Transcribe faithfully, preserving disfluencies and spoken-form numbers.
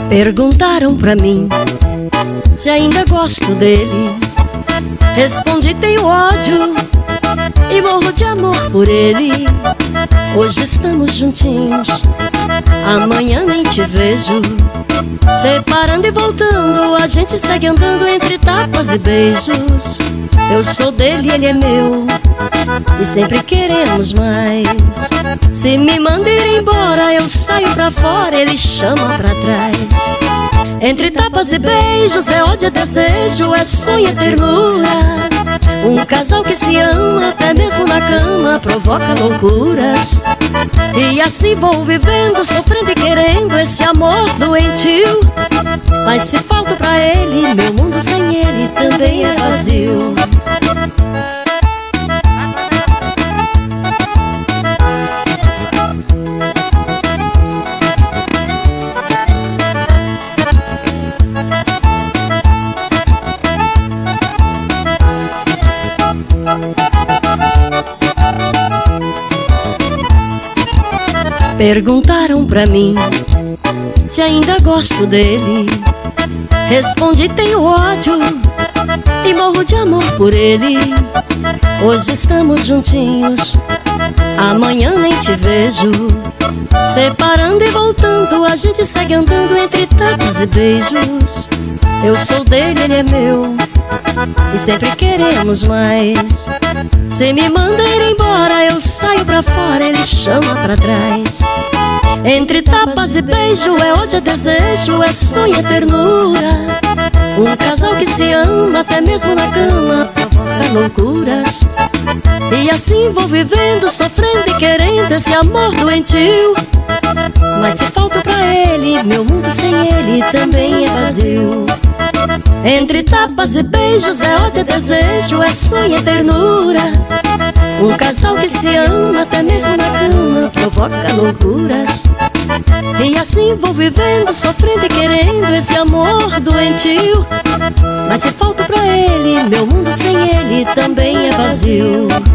Perguntaram pra mim se ainda gosto dele. Respondi: tenho ódio e morro de amor por ele. Hoje estamos juntinhos, amanhã nem te vejo. Separando e voltando, a gente segue andando entre tapas e beijos. Eu sou dele, ele é meu, e sempre queremos mais. Se me manda ir embora, eu saio pra fora, ele chama pra trás. Entre tapas e beijos, é ódio, é desejo, é sonho, é ternura. Um casal que se ama, até mesmo na cama, provoca loucuras. E assim vou vivendo, sofrendo e querendo esse amor doentio. Mas se falta pra ele, meu mundo sem ele também é vazio. Perguntaram pra mim se ainda gosto dele. Respondi: tenho ódio e morro de amor por ele. Hoje estamos juntinhos, amanhã nem te vejo. Separando e voltando, a gente segue andando entre tapas e beijos. Eu sou dele, ele é meu, e sempre queremos mais. Se me manda ir embora, eu saio pra fora, ele chama pra trás. Entre tapas e beijo, é ódio, é desejo, é sonho, é ternura. Um casal que se ama, até mesmo na cama, provoca loucuras. E assim vou vivendo, sofrendo e querendo esse amor doentio. Mas se falta pra ele, meu mundo sem ele também é vazio. Entre tapas e beijos, é ódio, é desejo, é sonho, é ternura. Um casal que se ama, até mesmo na cama, provoca loucuras. E assim vou vivendo, sofrendo e querendo esse amor doentio. Mas se falta pra ele, meu mundo sem ele também é vazio.